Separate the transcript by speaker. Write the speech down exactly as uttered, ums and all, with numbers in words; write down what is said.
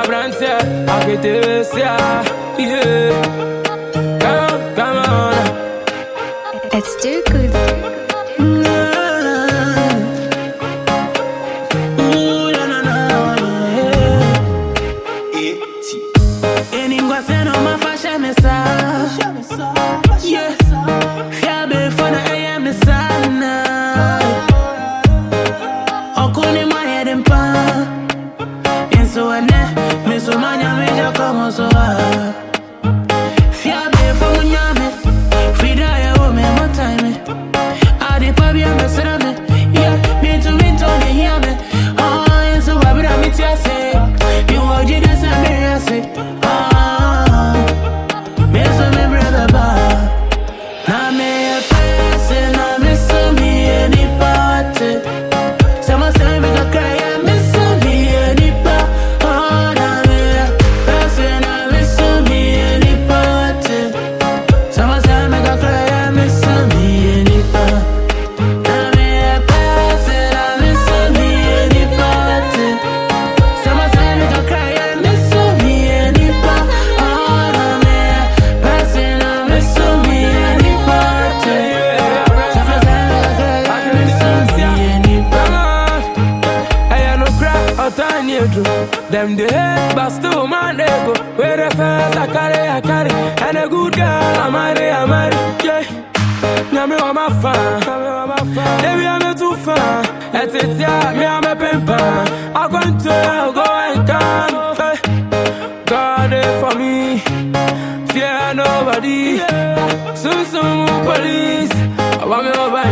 Speaker 1: brante, I get this, yeah, yeah. Come on, come on.
Speaker 2: It's too good.
Speaker 1: Them the hate, but still man they go. Where the first I carry, I carry. And a good girl, I'm married, I'm married. Yeah. Now me want my fan. Baby, I'm too far. That's it, yeah. Me, I'm a pimper. I'm going to go and come. Hey. God is for me. Fear nobody. Soon, soon, police. I want me over.